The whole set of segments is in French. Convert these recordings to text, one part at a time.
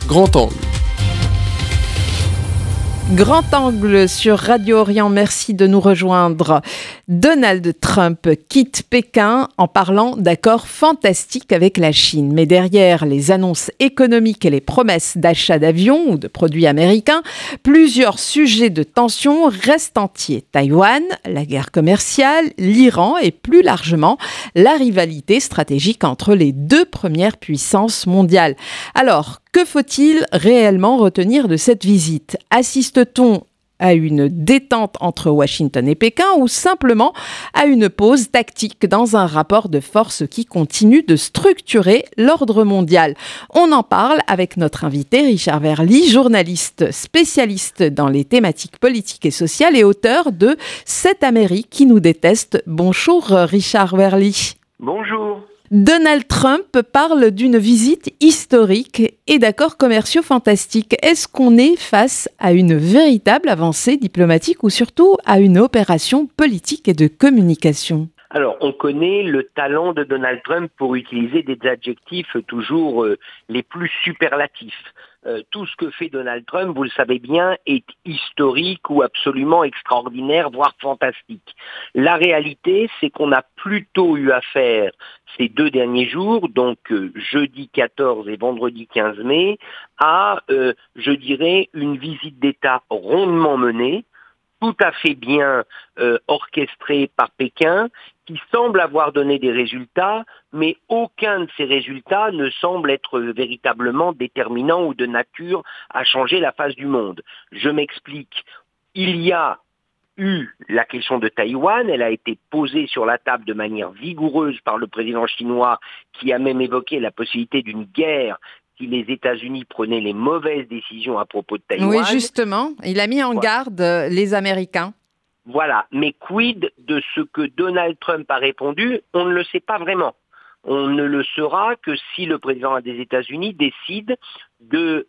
Grand Angle. Grand Angle sur Radio Orient, merci de nous rejoindre. Donald Trump quitte Pékin en parlant d'accords fantastiques avec la Chine. Mais derrière les annonces économiques et les promesses d'achat d'avions ou de produits américains, plusieurs sujets de tension restent entiers. Taïwan, la guerre commerciale, l'Iran et plus largement la rivalité stratégique entre les deux premières puissances mondiales. Alors, que faut-il réellement retenir de cette visite ? Assiste-t-on à une détente entre Washington et Pékin ou simplement à une pause tactique dans un rapport de force qui continue de structurer l'ordre mondial ? On en parle avec notre invité Richard Verly, journaliste spécialiste dans les thématiques politiques et sociales et auteur de « Cette Amérique qui nous déteste ». Bonjour Richard Verly. Bonjour. Donald Trump parle d'une visite historique et d'accords commerciaux fantastiques. Est-ce qu'on est face à une véritable avancée diplomatique ou surtout à une opération politique et de communication ? Alors, on connaît le talent de Donald Trump pour utiliser des adjectifs toujours les plus superlatifs. Tout ce que fait Donald Trump, vous le savez bien, est historique ou absolument extraordinaire, voire fantastique. La réalité, c'est qu'on a plutôt eu affaire ces 2 derniers jours, donc jeudi 14 et vendredi 15 mai, à, je dirais, une visite d'État rondement menée, tout à fait bien orchestrée par Pékin, qui semble avoir donné des résultats, mais aucun de ces résultats ne semble être véritablement déterminant ou de nature à changer la face du monde. Je m'explique. Il y a eu la question de Taïwan, elle a été posée sur la table de manière vigoureuse par le président chinois, qui a même évoqué la possibilité d'une guerre si les États-Unis prenaient les mauvaises décisions à propos de Taïwan. Oui, justement, il a mis en garde les Américains. Voilà, mais quid de ce que Donald Trump a répondu ? On ne le sait pas vraiment. On ne le saura que si le président des États-Unis décide de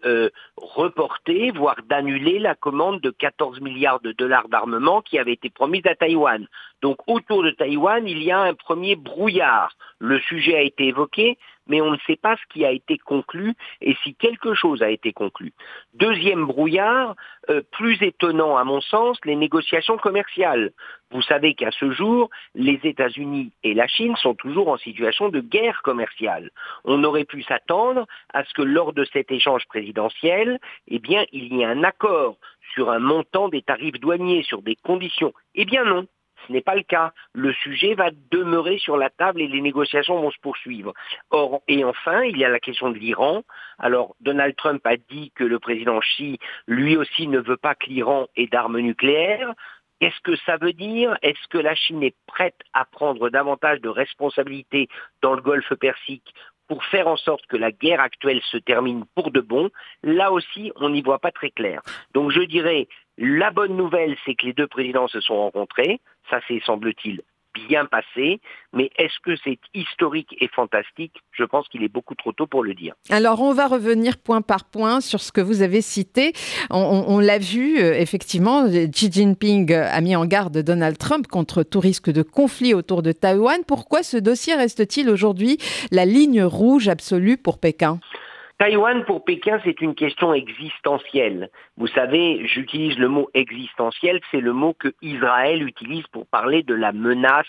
reporter, voire d'annuler la commande de 14 milliards de dollars d'armement qui avait été promise à Taïwan. Donc autour de Taïwan, il y a un premier brouillard. Le sujet a été évoqué, mais on ne sait pas ce qui a été conclu et si quelque chose a été conclu. Deuxième brouillard, plus étonnant à mon sens, les négociations commerciales. Vous savez qu'à ce jour, les États-Unis et la Chine sont toujours en situation de guerre commerciale. On aurait pu s'attendre à ce que lors de cet échange présidentiel, eh bien, il y ait un accord sur un montant des tarifs douaniers, sur des conditions. Eh bien non. Ce n'est pas le cas. Le sujet va demeurer sur la table et les négociations vont se poursuivre. Or, et enfin, il y a la question de l'Iran. Alors, Donald Trump a dit que le président Xi, lui aussi, ne veut pas que l'Iran ait d'armes nucléaires. Qu'est-ce que ça veut dire ? Est-ce que la Chine est prête à prendre davantage de responsabilités dans le Golfe Persique pour faire en sorte que la guerre actuelle se termine pour de bon ? Là aussi, on n'y voit pas très clair. Donc je dirais, la bonne nouvelle, c'est que les 2 présidents se sont rencontrés. Ça s'est, semble-t-il, bien passé. Mais est-ce que c'est historique et fantastique ? Je pense qu'il est beaucoup trop tôt pour le dire. Alors, on va revenir point par point sur ce que vous avez cité. On l'a vu, effectivement, Xi Jinping a mis en garde Donald Trump contre tout risque de conflit autour de Taïwan. Pourquoi ce dossier reste-t-il aujourd'hui la ligne rouge absolue pour Pékin ? Taïwan, pour Pékin, c'est une question existentielle. Vous savez, j'utilise le mot existentiel, c'est le mot que Israël utilise pour parler de la menace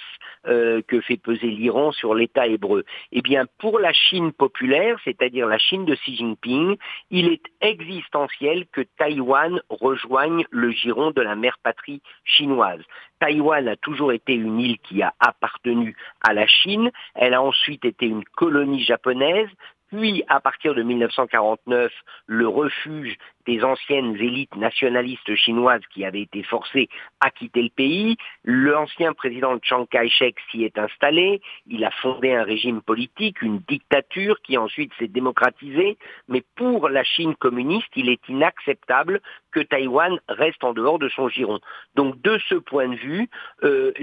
que fait peser l'Iran sur l'État hébreu. Eh bien, pour la Chine populaire, c'est-à-dire la Chine de Xi Jinping, il est existentiel que Taïwan rejoigne le giron de la mère patrie chinoise. Taïwan a toujours été une île qui a appartenu à la Chine, elle a ensuite été une colonie japonaise, puis, à partir de 1949, le refuge des anciennes élites nationalistes chinoises qui avaient été forcées à quitter le pays. L'ancien président Chiang Kai-shek s'y est installé. Il a fondé un régime politique, une dictature qui ensuite s'est démocratisée. Mais pour la Chine communiste, il est inacceptable que Taïwan reste en dehors de son giron. Donc, de ce point de vue,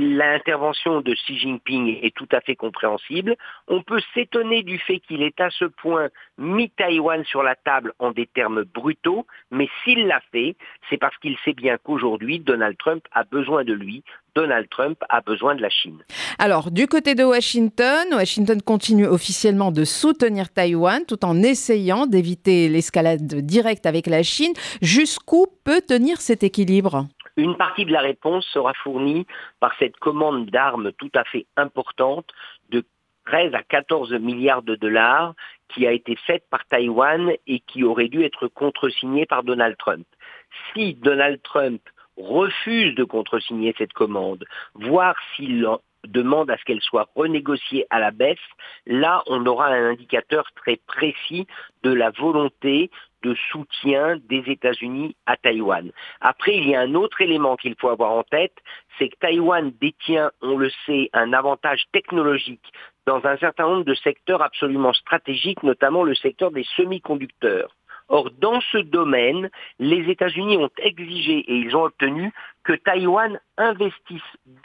l'intervention de Xi Jinping est tout à fait compréhensible. On peut s'étonner du fait qu'il ait à ce point mis Taïwan sur la table en des termes brutaux, mais s'il l'a fait, c'est parce qu'il sait bien qu'aujourd'hui, Donald Trump a besoin de lui. Donald Trump a besoin de la Chine. Alors, du côté de Washington continue officiellement de soutenir Taïwan tout en essayant d'éviter l'escalade directe avec la Chine. Jusqu'où peut tenir cet équilibre ? Une partie de la réponse sera fournie par cette commande d'armes tout à fait importante de 13 à 14 milliards de dollars qui a été faite par Taïwan et qui aurait dû être contresignée par Donald Trump. Si Donald Trump refuse de contresigner cette commande, voire s'il demande à ce qu'elle soit renégociée à la baisse, là on aura un indicateur très précis de la volonté de soutien des États-Unis à Taïwan. Après, il y a un autre élément qu'il faut avoir en tête, c'est que Taïwan détient, on le sait, un avantage technologique dans un certain nombre de secteurs absolument stratégiques, notamment le secteur des semi-conducteurs. Or, dans ce domaine, les États-Unis ont exigé et ils ont obtenu que Taïwan investisse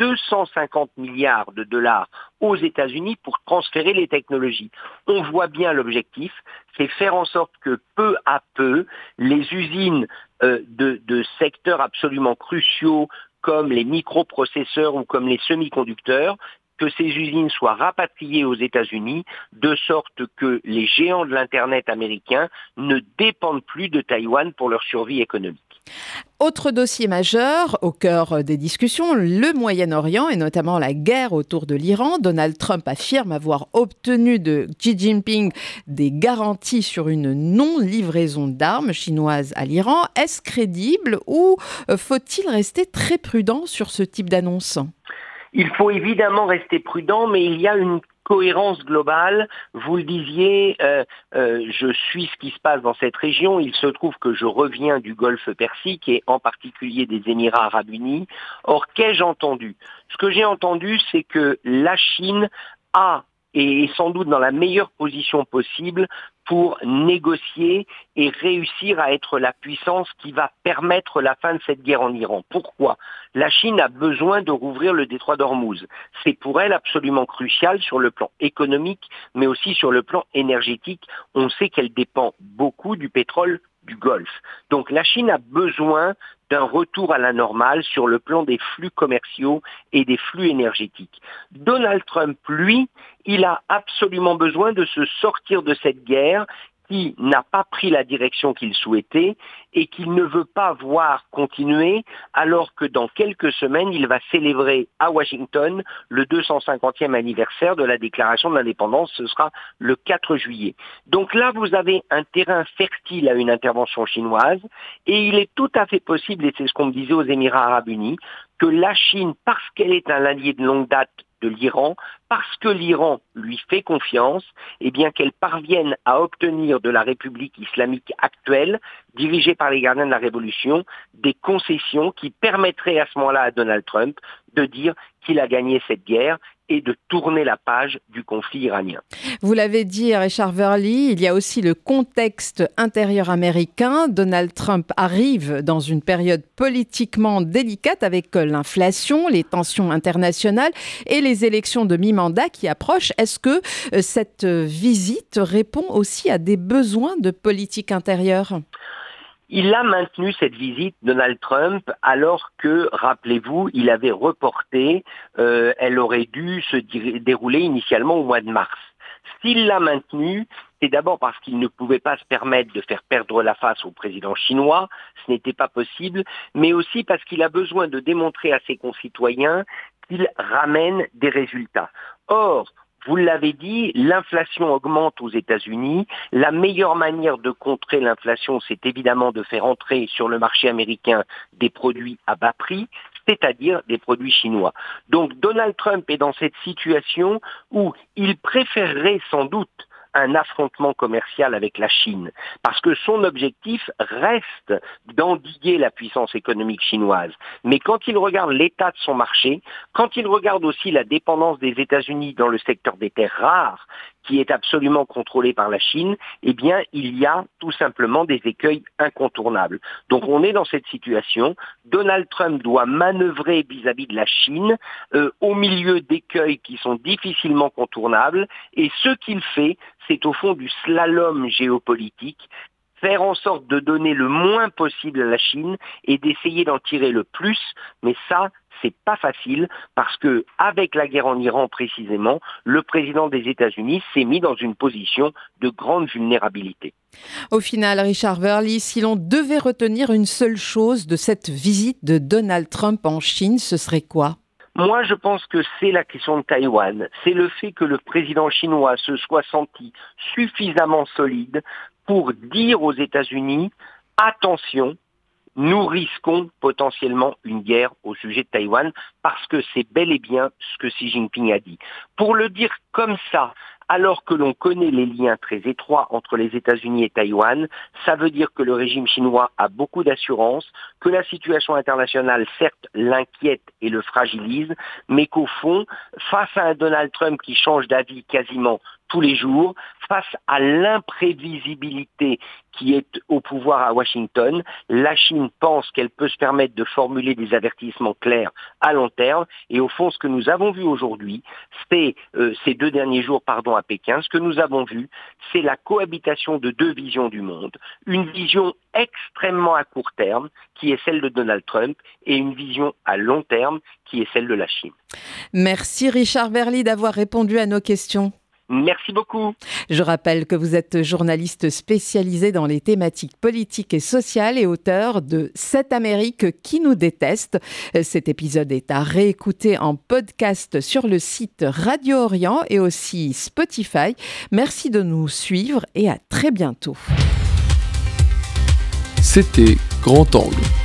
250 milliards de dollars aux États-Unis pour transférer les technologies. On voit bien l'objectif, c'est faire en sorte que peu à peu, les usines de secteurs absolument cruciaux comme les microprocesseurs ou comme les semi-conducteurs, que ces usines soient rapatriées aux États-Unis, de sorte que les géants de l'Internet américains ne dépendent plus de Taïwan pour leur survie économique. Autre dossier majeur au cœur des discussions, le Moyen-Orient et notamment la guerre autour de l'Iran. Donald Trump affirme avoir obtenu de Xi Jinping des garanties sur une non-livraison d'armes chinoises à l'Iran. Est-ce crédible ou faut-il rester très prudent sur ce type d'annonce ? Il faut évidemment rester prudent, mais il y a une cohérence globale. Vous le disiez, je suis ce qui se passe dans cette région. Il se trouve que je reviens du Golfe Persique et en particulier des Émirats Arabes Unis. Or, qu'ai-je entendu ? Ce que j'ai entendu, c'est que la Chine a et est sans doute dans la meilleure position possible pour négocier et réussir à être la puissance qui va permettre la fin de cette guerre en Iran. Pourquoi ? La Chine a besoin de rouvrir le détroit d'Ormuz. C'est pour elle absolument crucial sur le plan économique, mais aussi sur le plan énergétique. On sait qu'elle dépend beaucoup du pétrole du Golfe. Donc la Chine a besoin d'un retour à la normale sur le plan des flux commerciaux et des flux énergétiques. Donald Trump, lui, il a absolument besoin de se sortir de cette guerre qui n'a pas pris la direction qu'il souhaitait et qu'il ne veut pas voir continuer alors que dans quelques semaines, il va célébrer à Washington le 250e anniversaire de la déclaration de l'indépendance. Ce sera le 4 juillet. Donc là, vous avez un terrain fertile à une intervention chinoise et il est tout à fait possible, et c'est ce qu'on me disait aux Émirats Arabes Unis, que la Chine, parce qu'elle est un allié de longue date de l'Iran, parce que l'Iran lui fait confiance, eh bien qu'elle parvienne à obtenir de la République islamique actuelle, dirigée par les gardiens de la Révolution, des concessions qui permettraient à ce moment-là à Donald Trump de dire qu'il a gagné cette guerre et de tourner la page du conflit iranien. Vous l'avez dit, Richard Verly, il y a aussi le contexte intérieur américain. Donald Trump arrive dans une période politiquement délicate avec l'inflation, les tensions internationales et les élections de mi-mandat qui approchent. Est-ce que cette visite répond aussi à des besoins de politique intérieure ? Il a maintenu cette visite, Donald Trump, alors que, rappelez-vous, il avait reporté, elle aurait dû se dérouler initialement au mois de mars. S'il l'a maintenue, c'est d'abord parce qu'il ne pouvait pas se permettre de faire perdre la face au président chinois, ce n'était pas possible, mais aussi parce qu'il a besoin de démontrer à ses concitoyens qu'il ramène des résultats. Or, vous l'avez dit, l'inflation augmente aux États-Unis. La meilleure manière de contrer l'inflation, c'est évidemment de faire entrer sur le marché américain des produits à bas prix, c'est-à-dire des produits chinois. Donc Donald Trump est dans cette situation où il préférerait sans doute un affrontement commercial avec la Chine, parce que son objectif reste d'endiguer la puissance économique chinoise. Mais quand il regarde l'état de son marché, quand il regarde aussi la dépendance des États-Unis dans le secteur des terres rares, qui est absolument contrôlée par la Chine, eh bien, il y a tout simplement des écueils incontournables. Donc, on est dans cette situation. Donald Trump doit manœuvrer vis-à-vis de la Chine au milieu d'écueils qui sont difficilement contournables. Et ce qu'il fait, c'est au fond du slalom géopolitique, faire en sorte de donner le moins possible à la Chine et d'essayer d'en tirer le plus. Mais ça, c'est pas facile parce que, avec la guerre en Iran précisément, le président des États-Unis s'est mis dans une position de grande vulnérabilité. Au final, Richard Verly, si l'on devait retenir une seule chose de cette visite de Donald Trump en Chine, ce serait quoi ? Moi, je pense que c'est la question de Taïwan. C'est le fait que le président chinois se soit senti suffisamment solide pour dire aux États-Unis « Attention, nous risquons potentiellement une guerre au sujet de Taïwan parce que c'est bel et bien ce que Xi Jinping a dit. » Pour le dire comme ça, alors que l'on connaît les liens très étroits entre les États-Unis et Taïwan, ça veut dire que le régime chinois a beaucoup d'assurance, que la situation internationale, certes, l'inquiète et le fragilise, mais qu'au fond, face à un Donald Trump qui change d'avis quasiment tous les jours, face à l'imprévisibilité qui est au pouvoir à Washington, la Chine pense qu'elle peut se permettre de formuler des avertissements clairs à long terme. Et au fond, ce que nous avons vu aujourd'hui, c'est ces 2 derniers jours, à Pékin, ce que nous avons vu, c'est la cohabitation de 2 visions du monde. Une vision extrêmement à court terme, qui est celle de Donald Trump, et une vision à long terme, qui est celle de la Chine. Merci Richard Verly d'avoir répondu à nos questions. Merci beaucoup. Je rappelle que vous êtes journaliste spécialisé dans les thématiques politiques et sociales et auteur de Cette Amérique qui nous déteste. Cet épisode est à réécouter en podcast sur le site Radio Orient et aussi Spotify. Merci de nous suivre et à très bientôt. C'était Grand Angle.